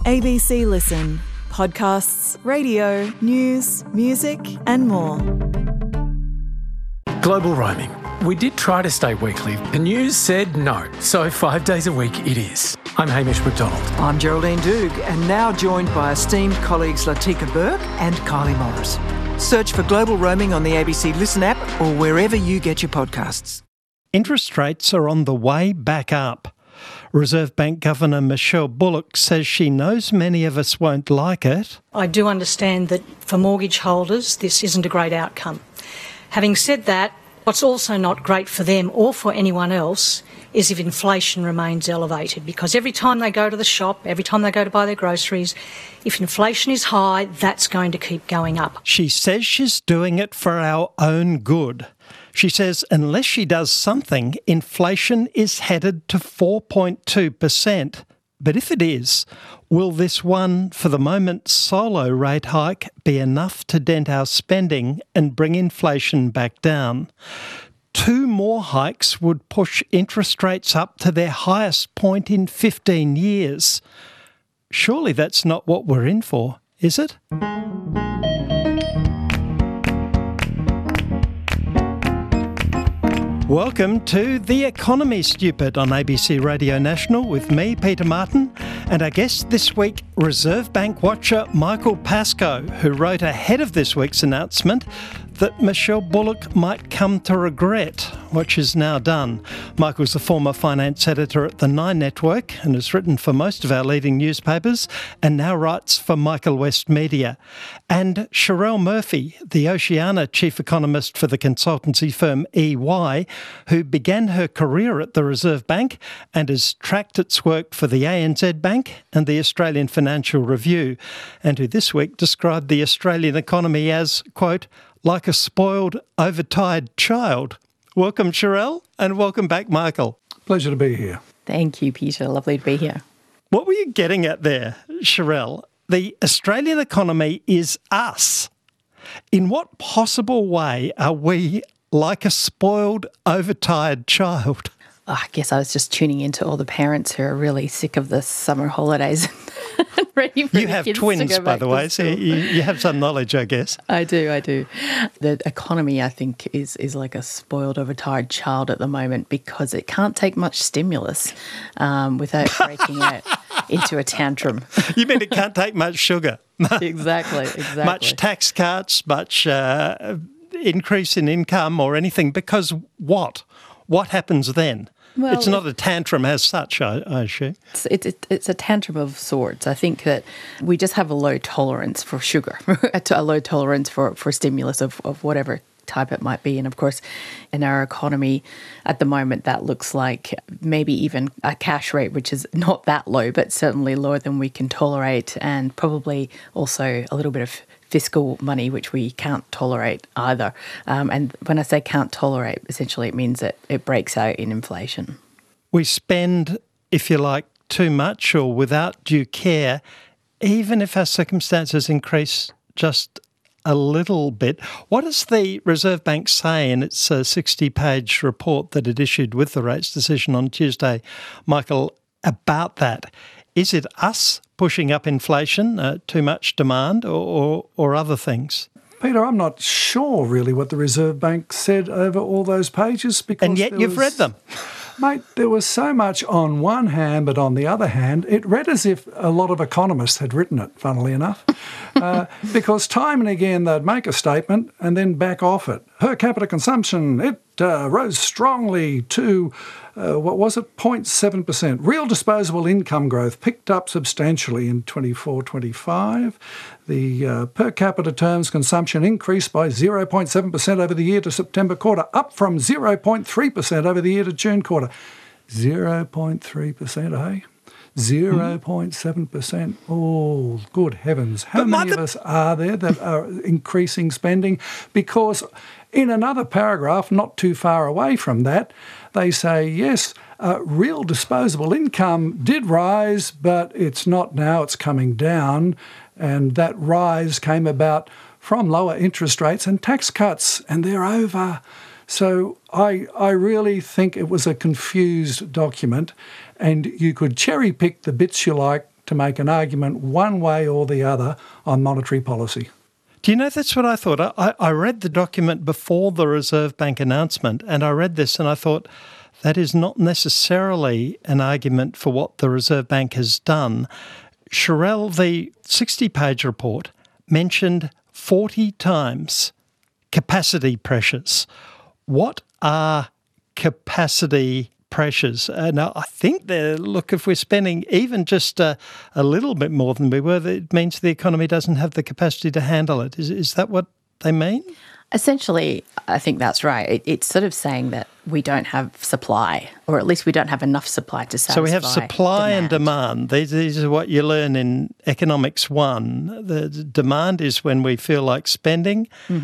ABC Listen. Podcasts, radio, news, music and more. Global roaming. We did try to stay weekly. The news said no, so 5 days a week it is. I'm Hamish McDonald. I'm Geraldine Doog, and now joined by esteemed colleagues Latika Burke and Kylie Morris. Search for Global Roaming on the ABC Listen app or wherever you get your podcasts. Interest rates are on the way back up. Reserve Bank Governor Michelle Bullock says she knows many of us won't like it. I do understand that for mortgage holders, this isn't a great outcome. Having said that, what's also not great for them or for anyone else is if inflation remains elevated, because every time they go to the shop, every time they go to buy their groceries, if inflation is high, that's going to keep going up. She says she's doing it for our own good. She says unless she does something, inflation is headed to 4.2%. But if it is, will this one, for the moment, solo rate hike be enough to dent our spending and bring inflation back down? 2 more hikes would push interest rates up to their highest point in 15 years. Surely that's not what we're in for, is it? Welcome to The Economy Stupid on ABC Radio National with me, Peter Martin, and our guest this week, Reserve Bank watcher Michael Pascoe, who wrote ahead of this week's announcement that Michelle Bullock might come to regret what she's now done. Michael's a former finance editor at the Nine Network and has written for most of our leading newspapers and now writes for Michael West Media. And Sherelle Murphy, the Oceania chief economist for the consultancy firm EY, who began her career at the Reserve Bank and has tracked its work for the ANZ Bank and the Australian Financial Review, and who this week described the Australian economy as, quote, like a spoiled, overtired child. Welcome, Sherelle, and welcome back, Michael. Pleasure to be here. Thank you, Peter. Lovely to be here. What were you getting at there, Sherelle? The Australian economy is us. In what possible way are we like a spoiled, overtired child? I guess I was just tuning into all the parents who are really sick of the summer holidays. Ready for you have kids twins, by the way, so you have some knowledge, I guess. I do. The economy, I think, is like a spoiled, overtired child at the moment because it can't take much stimulus without breaking out into a tantrum. You mean it can't take much sugar? Exactly. Much tax cuts, much increase in income or anything, because what? What happens then? Well, it's not a tantrum as such, I assume. It's a tantrum of sorts. I think that we just have a low tolerance for sugar, a low tolerance for stimulus of whatever type it might be. And of course, in our economy at the moment, that looks like maybe even a cash rate, which is not that low, but certainly lower than we can tolerate, and probably also a little bit of fiscal money, which we can't tolerate either. And when I say can't tolerate, essentially it means that it breaks out in inflation. We spend, if you like, too much or without due care, even if our circumstances increase just a little bit. What does the Reserve Bank say in its 60-page report that it issued with the rates decision on Tuesday, Michael, about that? Is it us pushing up inflation, too much demand, or other things? Peter, I'm not sure really what the Reserve Bank said over all those pages. And yet you've read them. Mate, there was so much on one hand, but on the other hand, it read as if a lot of economists had written it, funnily enough, because time and again they'd make a statement and then back off it. Per capita consumption, it rose strongly to, 0.7%. Real disposable income growth picked up substantially in 24-25. The per capita terms consumption increased by 0.7% over the year to September quarter, up from 0.3% over the year to June quarter. 0.3%, eh? 0.7%. Oh, good heavens. How many of us are there that are increasing spending? Because in another paragraph, not too far away from that, they say, yes, real disposable income did rise, but it's not now, it's coming down. And that rise came about from lower interest rates and tax cuts, and they're over. So I really think it was a confused document, and you could cherry pick the bits you like to make an argument one way or the other on monetary policy. Do you know, that's what I thought. I read the document before the Reserve Bank announcement, and I read this and I thought, that is not necessarily an argument for what the Reserve Bank has done. Sherelle, the 60-page report, mentioned 40 times capacity pressures. What are capacity pressures? Now, I think if we're spending even just a little bit more than we were, it means the economy doesn't have the capacity to handle it. Is that what they mean? Essentially, I think that's right. It's sort of saying that we don't have supply, or at least we don't have enough supply to satisfy. So we have supply and demand. These are what you learn in Economics 1. The demand is when we feel like spending,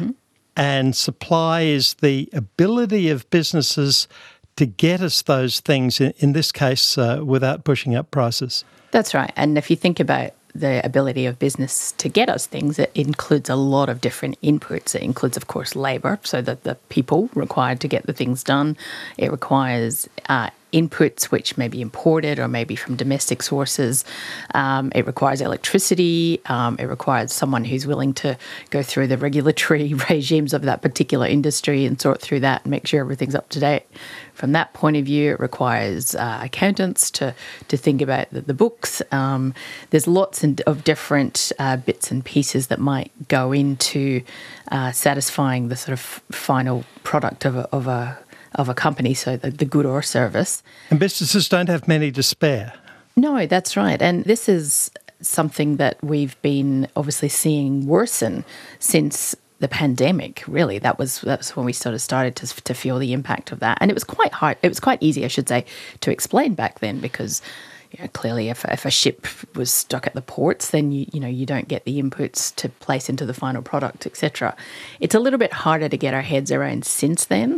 and supply is the ability of businesses to get us those things, in this case, without pushing up prices. That's right. And if you think about the ability of business to get us things, it includes a lot of different inputs. It includes, of course, labour, so that the people required to get the things done. It requires inputs which may be imported or maybe from domestic sources. It requires electricity. It requires someone who's willing to go through the regulatory regimes of that particular industry and sort through that and make sure everything's up to date. From that point of view, it requires accountants to think about the books. There's lots of different bits and pieces that might go into satisfying the sort of final product of a company, so the good or service. And businesses don't have many to spare. No, that's right. And this is something that we've been obviously seeing worsen since the pandemic, really. That was when we started to feel the impact of that. And it was quite hard. It was quite easy, I should say, to explain back then, because clearly if a ship was stuck at the ports, then you don't get the inputs to place into the final product, etc. It's a little bit harder to get our heads around since then,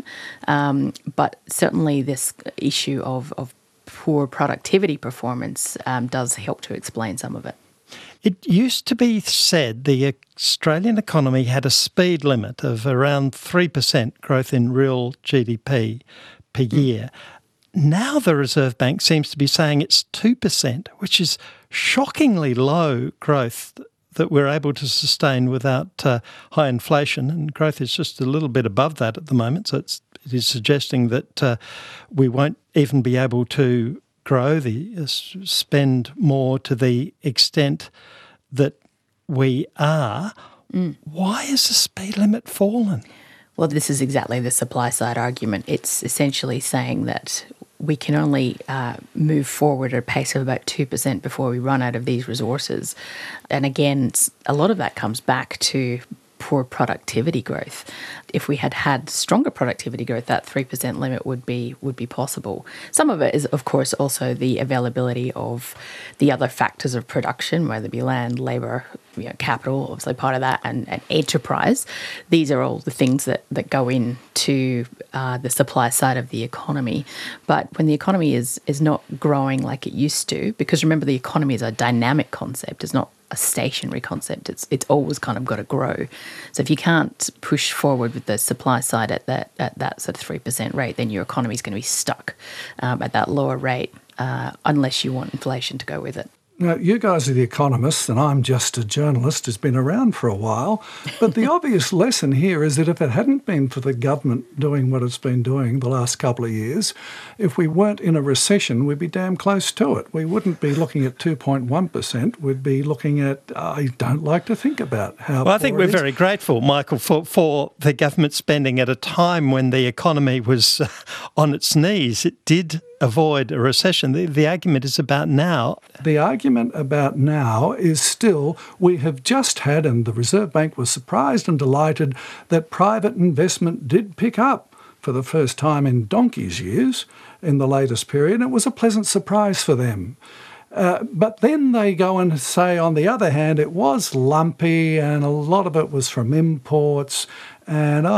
but certainly this issue of poor productivity performance does help to explain some of it. It used to be said the Australian economy had a speed limit of around 3% growth in real GDP per year. Now the Reserve Bank seems to be saying it's 2%, which is shockingly low growth that we're able to sustain without high inflation, and growth is just a little bit above that at the moment. So it is suggesting that we won't even be able to grow, spend more to the extent that we are. Why has the speed limit fallen? Well, this is exactly the supply side argument. It's essentially saying that we can only move forward at a pace of about 2% before we run out of these resources. And again, a lot of that comes back to poor productivity growth. If we had stronger productivity growth, that 3% limit would be possible. Some of it is, of course, also the availability of the other factors of production, whether it be land, labour, capital, obviously part of that, and enterprise. These are all the things that go into the supply side of the economy. But when the economy is not growing like it used to, because remember, the economy is a dynamic concept, it's not a stationary concept. It's always kind of got to grow. So if you can't push forward with the supply side at that sort of 3% rate, then your economy is going to be stuck at that lower rate unless you want inflation to go with it. Now, you guys are the economists and I'm just a journalist who's been around for a while. But the obvious lesson here is that if it hadn't been for the government doing what it's been doing the last couple of years, if we weren't in a recession, we'd be damn close to it. We wouldn't be looking at 2.1%. We'd be looking at, I don't like to think about how. Well, I think we're very grateful, Michael, for the government spending at a time when the economy was on its knees. It did avoid a recession. The argument is about now. The argument about now is still, we have just had, and the Reserve Bank was surprised and delighted that private investment did pick up for the first time in donkey's years in the latest period. It was a pleasant surprise for them. But then they go and say, on the other hand, it was lumpy and a lot of it was from imports and,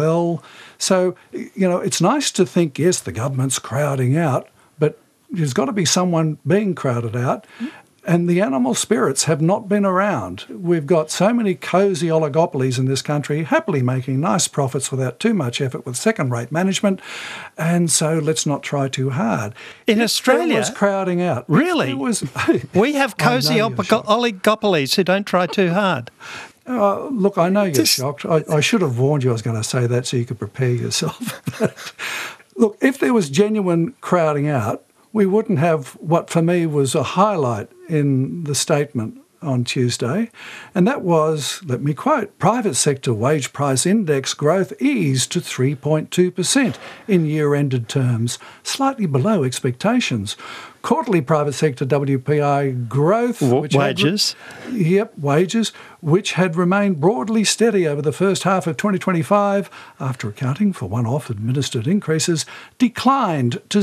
So, it's nice to think, yes, the government's crowding out, but there's got to be someone being crowded out. And the animal spirits have not been around. We've got so many cosy oligopolies in this country, happily making nice profits without too much effort with second-rate management. And so let's not try too hard. In Australia? It was crowding out. Really? We have cosy oligopolies who don't try too hard. Look, I know you're shocked. I should have warned you I was going to say that so you could prepare yourself. Look, if there was genuine crowding out, we wouldn't have what for me was a highlight in the statement on Tuesday, and that was, let me quote, private sector wage price index growth eased to 3.2% in year-ended terms, slightly below expectations. Quarterly private sector WPI growth... Wages? Wages, which had remained broadly steady over the first half of 2025, after accounting for one-off administered increases, declined to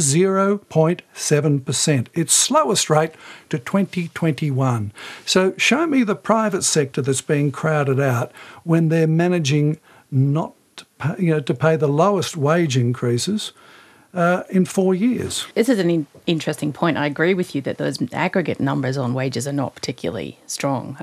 0.7%, its slowest rate to 2021. So show me the private sector that's being crowded out when they're managing not to pay the lowest wage increases in 4 years. This is an interesting point. I agree with you that those aggregate numbers on wages are not particularly strong.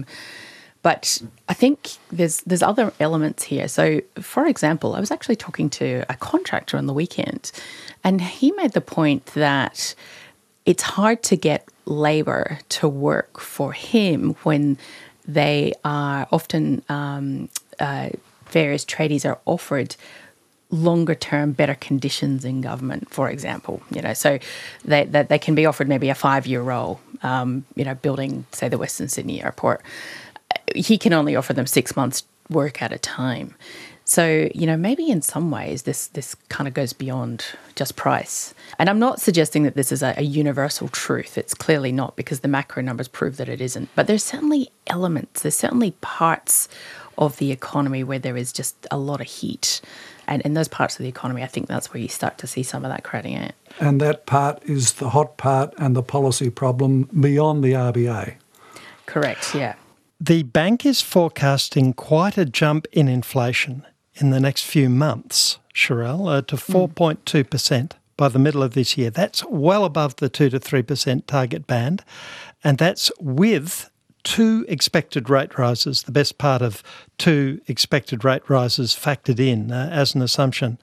But I think there's other elements here. So, for example, I was actually talking to a contractor on the weekend, and he made the point that it's hard to get labour to work for him when they are often various tradies are offered longer term, better conditions in government, for example. So they can be offered maybe a 5-year role, building, say, the Western Sydney Airport. He can only offer them 6 months work at a time. So, maybe in some ways this kind of goes beyond just price. And I'm not suggesting that this is a universal truth. It's clearly not, because the macro numbers prove that it isn't. But there's certainly elements, there's certainly parts of the economy where there is just a lot of heat. And in those parts of the economy, I think that's where you start to see some of that crowding out. And that part is the hot part and the policy problem beyond the RBA. Correct, yeah. The bank is forecasting quite a jump in inflation in the next few months, Sherelle, to 4.2% by the middle of this year. That's well above the 2 to 3% target band, and that's with 2 expected rate rises, the best part of 2 expected rate rises factored in as an assumption.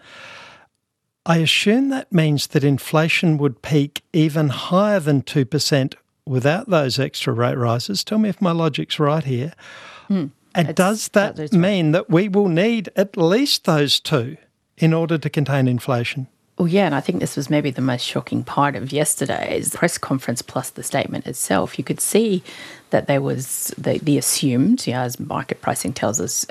I assume that means that inflation would peak even higher than 2% without those extra rate rises. Tell me if my logic's right here. And does that mean that we will need at least those 2 in order to contain inflation? Well, yeah, and I think this was maybe the most shocking part of yesterday's press conference plus the statement itself. You could see that there was the assumed, as market pricing tells us,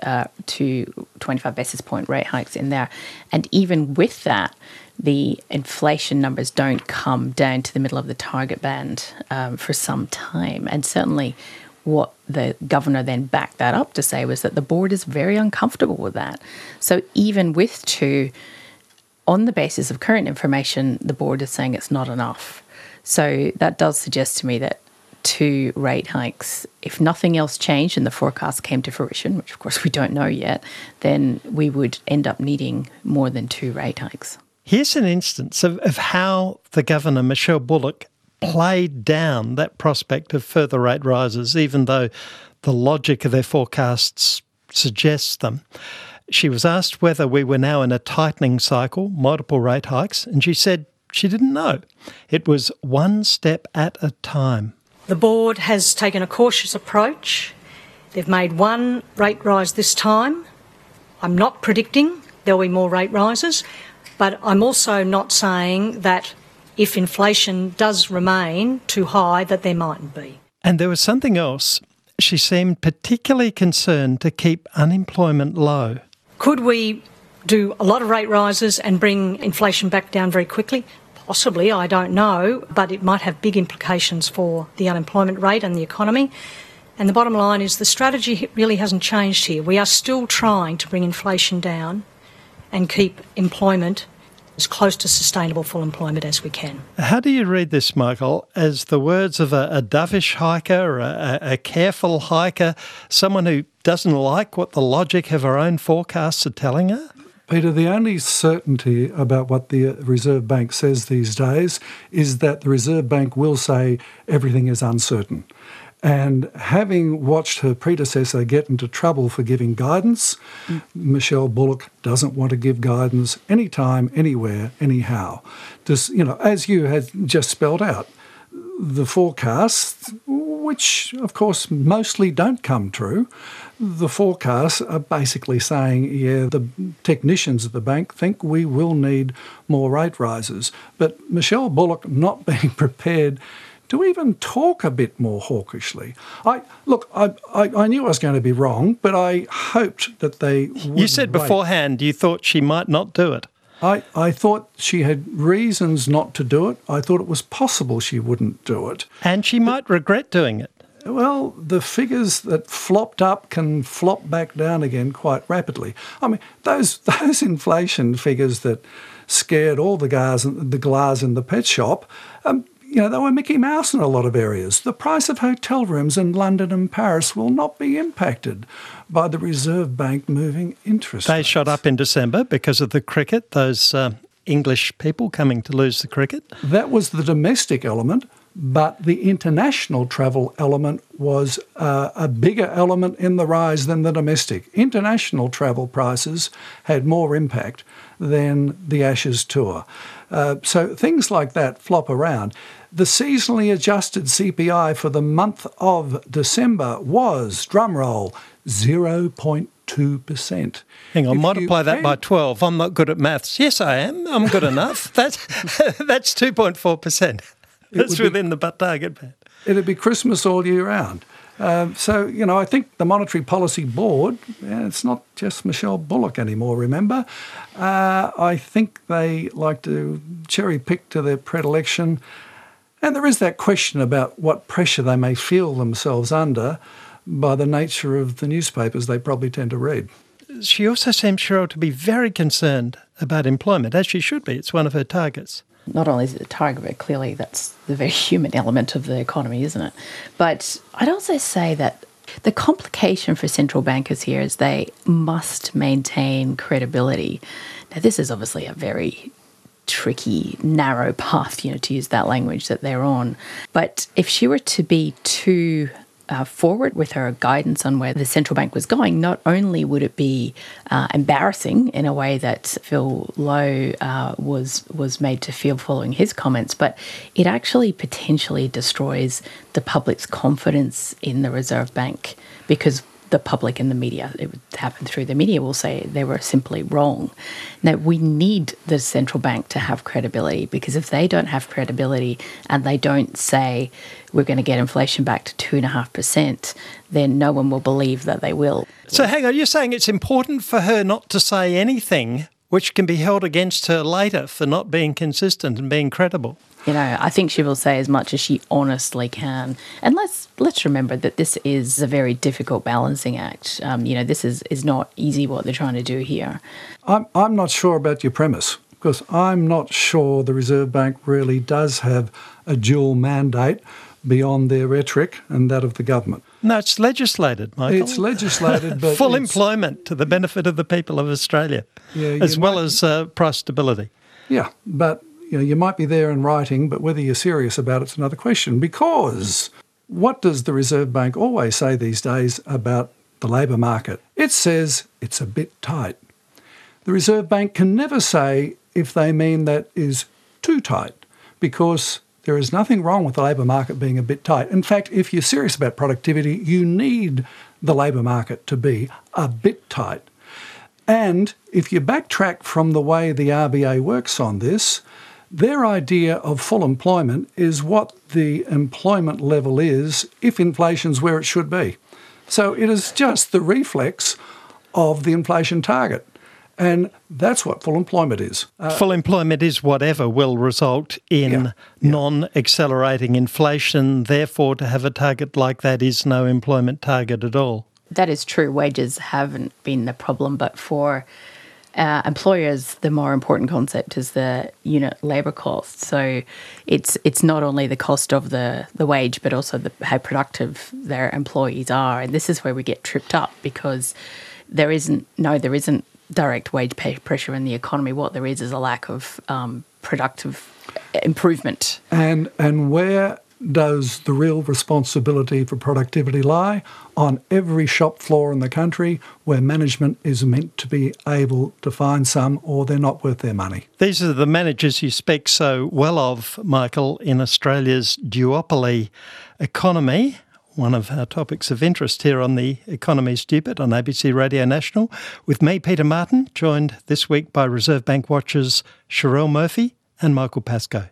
2 25 basis point rate hikes in there. And even with that, the inflation numbers don't come down to the middle of the target band for some time. And certainly what the governor then backed that up to say was that the board is very uncomfortable with that. So even with 2... on the basis of current information, the board is saying it's not enough. So that does suggest to me that 2 rate hikes, if nothing else changed and the forecast came to fruition, which of course we don't know yet, then we would end up needing more than 2 rate hikes. Here's an instance of how the Governor, Michelle Bullock, played down that prospect of further rate rises, even though the logic of their forecasts suggests them. She was asked whether we were now in a tightening cycle, multiple rate hikes, and she said she didn't know. It was one step at a time. The board has taken a cautious approach. They've made 1 rate rise this time. I'm not predicting there'll be more rate rises, but I'm also not saying that if inflation does remain too high, that there mightn't be. And there was something else. She seemed particularly concerned to keep unemployment low. Could we do a lot of rate rises and bring inflation back down very quickly? Possibly, I don't know, but it might have big implications for the unemployment rate and the economy. And the bottom line is the strategy really hasn't changed here. We are still trying to bring inflation down and keep employment as close to sustainable full employment as we can. How do you read this, Michael, as the words of a dovish hiker, a careful hiker, someone who doesn't like what the logic of her own forecasts are telling her? Peter, the only certainty about what the Reserve Bank says these days is that the Reserve Bank will say everything is uncertain. And having watched her predecessor get into trouble for giving guidance, Michelle Bullock doesn't want to give guidance anytime, anywhere, anyhow. Just, as you had just spelled out, the forecasts, which of course mostly don't come true, the forecasts are basically saying, the technicians at the bank think we will need more rate rises. But Michelle Bullock not being prepared to even talk a bit more hawkishly. I knew I was going to be wrong, but I hoped that they would. You said beforehand you thought she might not do it. I thought she had reasons not to do it. I thought it was possible she wouldn't do it. And she might regret doing it. Well, the figures that flopped up can flop back down again quite rapidly. I mean, those inflation figures that scared all the glass in the pet shop, they were Mickey Mouse in a lot of areas. The price of hotel rooms in London and Paris will not be impacted by the Reserve Bank moving interest rates. They shot up in December because of the cricket, those English people coming to lose the cricket. That was the domestic element, but the international travel element was a bigger element in the rise than the domestic. International travel prices had more impact than the Ashes tour. So things like that flop around. The seasonally adjusted CPI for the month of December was, drumroll, 0.2%. Hang on, multiply that by 12. I'm not good at maths. Yes, I am. I'm good enough. That's 2.4%. That's within the target band. It'd be Christmas all year round. So, I think the Monetary Policy Board, it's not just Michelle Bullock anymore, remember? I think they like to cherry pick to their predilection. And there is that question about what pressure they may feel themselves under by the nature of the newspapers they probably tend to read. She also seems, Cheryl, to be very concerned about employment, as she should be. It's one of her targets. Not only is it a target, but clearly that's the very human element of the economy, isn't it? But I'd also say that the complication for central bankers here is they must maintain credibility. Now, this is obviously a very tricky, narrow path, to use that language that they're on. But if she were to be too forward with her guidance on where the central bank was going, not only would it be embarrassing in a way that Phil Lowe was made to feel following his comments, but it actually potentially destroys the public's confidence in the Reserve Bank, because the public and the media, it would happen through the media, will say they were simply wrong. Now, we need the central bank to have credibility, because if they don't have credibility and they don't say we're going to get inflation back to 2.5%, then no one will believe that they will. So hang on, you're saying it's important for her not to say anything which can be held against her later for not being consistent and being credible? I think she will say as much as she honestly can. And let's remember that this is a very difficult balancing act. This is not easy what they're trying to do here. I'm not sure about your premise, because I'm not sure the Reserve Bank really does have a dual mandate beyond their rhetoric and that of the government. No, it's legislated, Michael. It's legislated, but full employment to the benefit of the people of Australia, as well as price stability. Yeah, but you might be there in writing, but whether you're serious about it's another question. Because what does the Reserve Bank always say these days about the labour market? It says it's a bit tight. The Reserve Bank can never say if they mean that is too tight, because there is nothing wrong with the labour market being a bit tight. In fact, if you're serious about productivity, you need the labour market to be a bit tight. And if you backtrack from the way the RBA works on this, their idea of full employment is what the employment level is if inflation's where it should be. So it is just the reflex of the inflation target. And that's what full employment is. Full employment is whatever will result in non-accelerating inflation. Therefore, to have a target like that is no employment target at all. That is true. Wages haven't been the problem, but for employers, the more important concept is the unit labour cost. So it's not only the cost of the wage, but also how productive their employees are. And this is where we get tripped up, because there isn't direct wage pay pressure in the economy. What there is a lack of productive improvement. And where does the real responsibility for productivity lie? On every shop floor in the country where management is meant to be able to find some, or they're not worth their money. These are the managers you speak so well of, Michael, in Australia's duopoly economy. One of our topics of interest here on The Economy Stupid on ABC Radio National, with me, Peter Martin, joined this week by Reserve Bank watchers Sherelle Murphy and Michael Pascoe.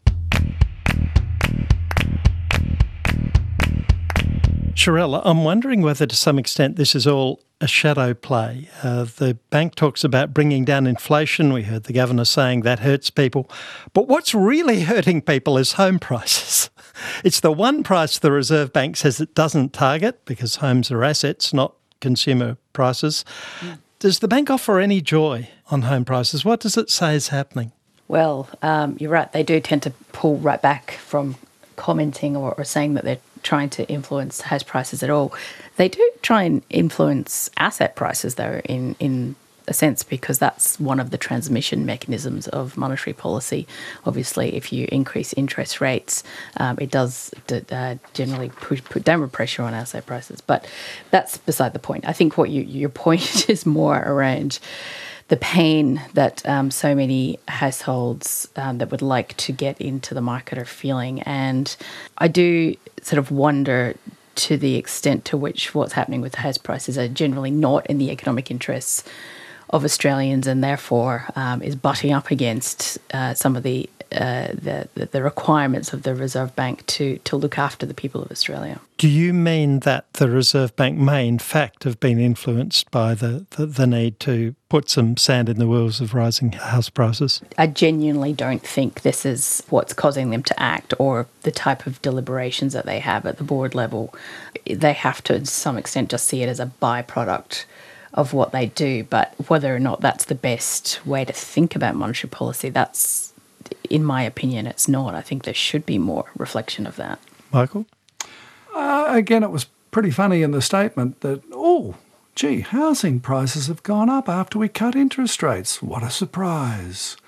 Sherelle, I'm wondering whether to some extent this is all a shadow play. The bank talks about bringing down inflation. We heard the governor saying that hurts people. But what's really hurting people is home prices. It's the one price the Reserve Bank says it doesn't target because homes are assets, not consumer prices. Does the bank offer any joy on home prices? What does it say is happening? Well, you're right. They do tend to pull right back from commenting or saying that they're trying to influence house prices at all. They do try and influence asset prices, though, in a sense, because that's one of the transmission mechanisms of monetary policy. Obviously, if you increase interest rates, it does generally put downward pressure on asset prices. But that's beside the point. I think what your point is more around the pain that so many households that would like to get into the market are feeling. And I do sort of wonder to the extent to which what's happening with house prices are generally not in the economic interests of Australians, and therefore is butting up against some of the requirements of the Reserve Bank to look after the people of Australia. Do you mean that the Reserve Bank may in fact have been influenced by the need to put some sand in the wheels of rising house prices? I genuinely don't think this is what's causing them to act, or the type of deliberations that they have at the board level. They have to, to some extent, just see it as a byproduct of what they do. But whether or not that's the best way to think about monetary policy, that's, in my opinion, it's not. I think there should be more reflection of that. Michael? Again, it was pretty funny in the statement that, housing prices have gone up after we cut interest rates. What a surprise.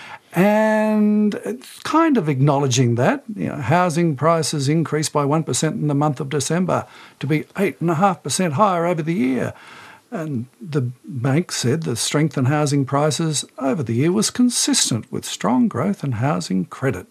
And it's kind of acknowledging that, housing prices increased by 1% in the month of December to be 8.5% higher over the year. And the bank said the strength in housing prices over the year was consistent with strong growth in housing credit.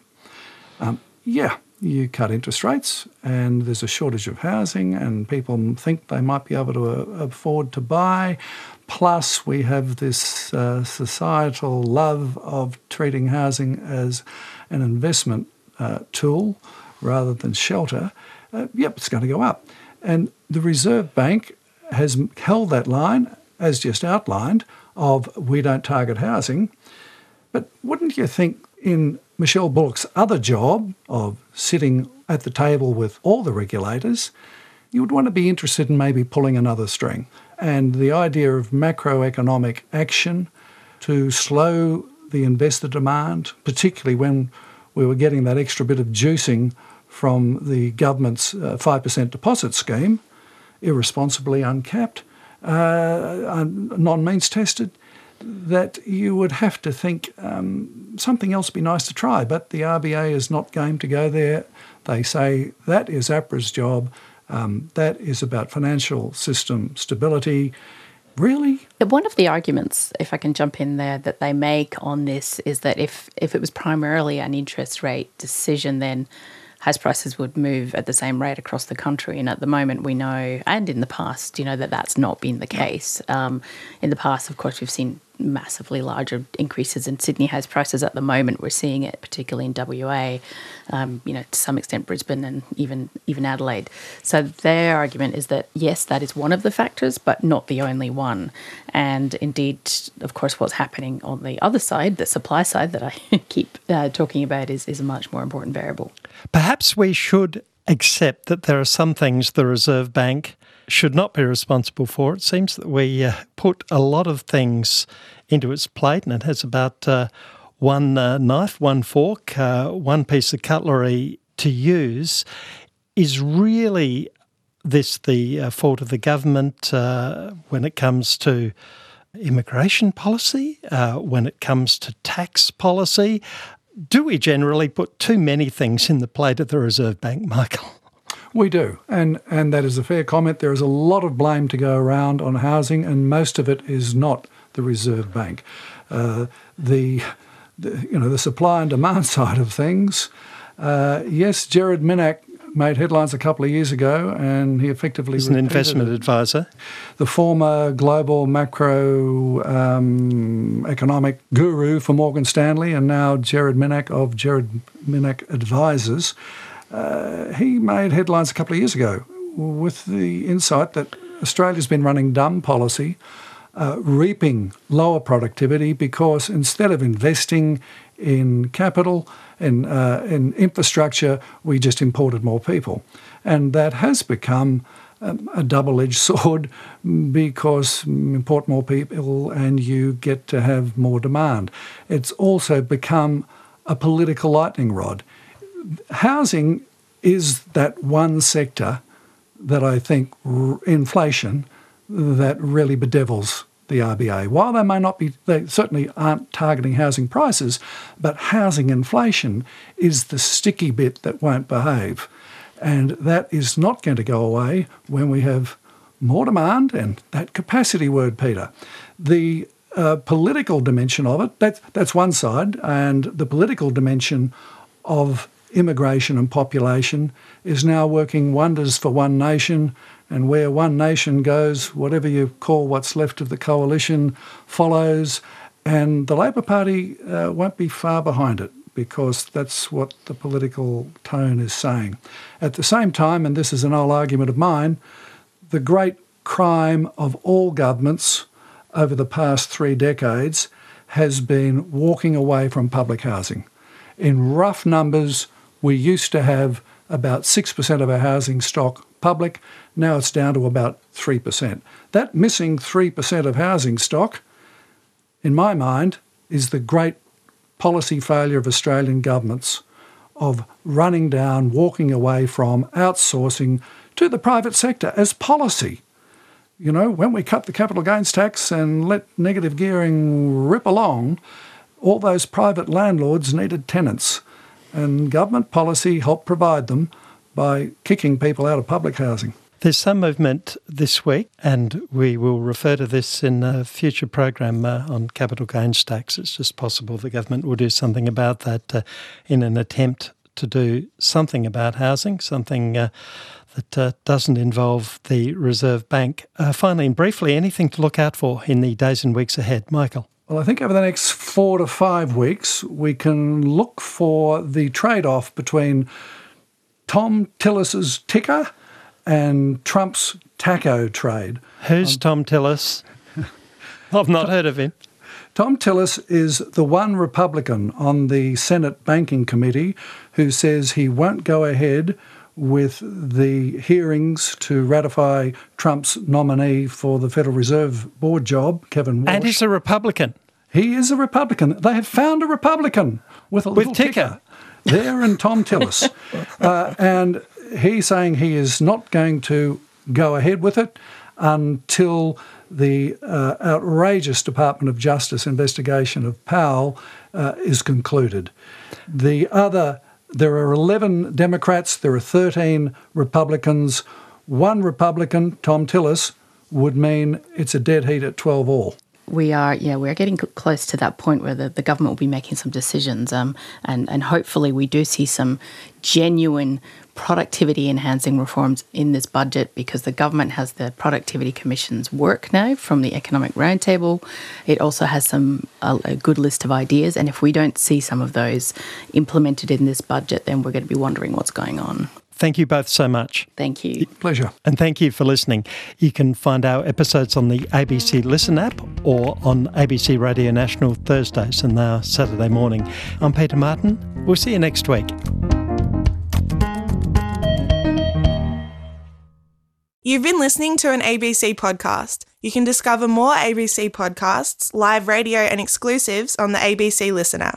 You cut interest rates and there's a shortage of housing and people think they might be able to afford to buy. Plus, we have this societal love of treating housing as an investment tool rather than shelter. It's going to go up. And the Reserve Bank has held that line, as just outlined, of we don't target housing. But wouldn't you think in Michelle Bullock's other job of sitting at the table with all the regulators, you would want to be interested in maybe pulling another string? And the idea of macroeconomic action to slow the investor demand, particularly when we were getting that extra bit of juicing from the government's 5% deposit scheme, irresponsibly uncapped, non-means tested, that you would have to think something else would be nice to try. But the RBA is not game to go there. They say that is APRA's job. That is about financial system stability. Really? One of the arguments, if I can jump in there, that they make on this is that if it was primarily an interest rate decision, then house prices would move at the same rate across the country. And at the moment we know, and in the past, that that's not been the case. In the past, of course, we've seen massively larger increases in Sydney house prices. At the moment, we're seeing it, particularly in WA, to some extent Brisbane and even Adelaide. So their argument is that, yes, that is one of the factors, but not the only one. And indeed, of course, what's happening on the other side, the supply side that I keep talking about, is a much more important variable. Perhaps we should accept that there are some things the Reserve Bank should not be responsible for. It seems that we put a lot of things into its plate, and it has about one knife, one fork, one piece of cutlery to use. Is really this the fault of the government when it comes to immigration policy, when it comes to tax policy. Do we generally put too many things in the plate of the Reserve Bank, Michael? We do, and that is a fair comment. There is a lot of blame to go around on housing, and most of it is not the Reserve Bank. The supply and demand side of things. Yes, Gerard Minack made headlines a couple of years ago, and he effectively He's an investment advisor. The former global macro economic guru for Morgan Stanley, and now Gerard Minack of Gerard Minack Advisors. He made headlines a couple of years ago with the insight that Australia's been running dumb policy, reaping lower productivity because instead of investing in capital, in infrastructure, we just imported more people. And that has become a double-edged sword because you import more people and you get to have more demand. It's also become a political lightning rod. Housing is that one sector that I think inflation that really bedevils the RBA. While they certainly aren't targeting housing prices, but housing inflation is the sticky bit that won't behave. And that is not going to go away when we have more demand and that capacity word, Peter. The political dimension of it, that's one side, and the political dimension of immigration and population is now working wonders for One Nation, and where One Nation goes, whatever you call what's left of the coalition follows, and the Labor Party won't be far behind it because that's what the political tone is saying. At the same time, and this is an old argument of mine, the great crime of all governments over the past 3 decades has been walking away from public housing. In rough numbers, we used to have about 6% of our housing stock public. Now it's down to about 3%. That missing 3% of housing stock, in my mind, is the great policy failure of Australian governments of running down, walking away from, outsourcing to the private sector as policy. You know, when we cut the capital gains tax and let negative gearing rip along, all those private landlords needed tenants. And government policy helped provide them by kicking people out of public housing. There's some movement this week, and we will refer to this in a future program on capital gains tax. It's just possible the government will do something about that in an attempt to do something about housing, something that doesn't involve the Reserve Bank. Finally and briefly, anything to look out for in the days and weeks ahead? Michael? Well, I think over the next 4 to 5 weeks, we can look for the trade-off between Tom Tillis's ticker and Trump's taco trade. Who's Tom Tillis? I've not heard of him. Tom Tillis is the one Republican on the Senate Banking Committee who says he won't go ahead with the hearings to ratify Trump's nominee for the Federal Reserve Board job, Kevin Walsh. And he's a Republican. He is a Republican. They have found a Republican with a little ticker. There and Tom Tillis. And he's saying he is not going to go ahead with it until the outrageous Department of Justice investigation of Powell is concluded. There are 11 Democrats, there are 13 Republicans. One Republican, Tom Tillis, would mean it's a dead heat at 12 all. We're getting close to that point where the government will be making some decisions, and hopefully we do see some genuine productivity-enhancing reforms in this budget, because the government has the Productivity Commission's work now from the Economic Roundtable. It also has a good list of ideas, and if we don't see some of those implemented in this budget, then we're going to be wondering what's going on. Thank you both so much. Thank you. Pleasure. And thank you for listening. You can find our episodes on the ABC Listen app or on ABC Radio National Thursdays and now Saturday morning. I'm Peter Martin. We'll see you next week. You've been listening to an ABC podcast. You can discover more ABC podcasts, live radio and exclusives on the ABC Listen app.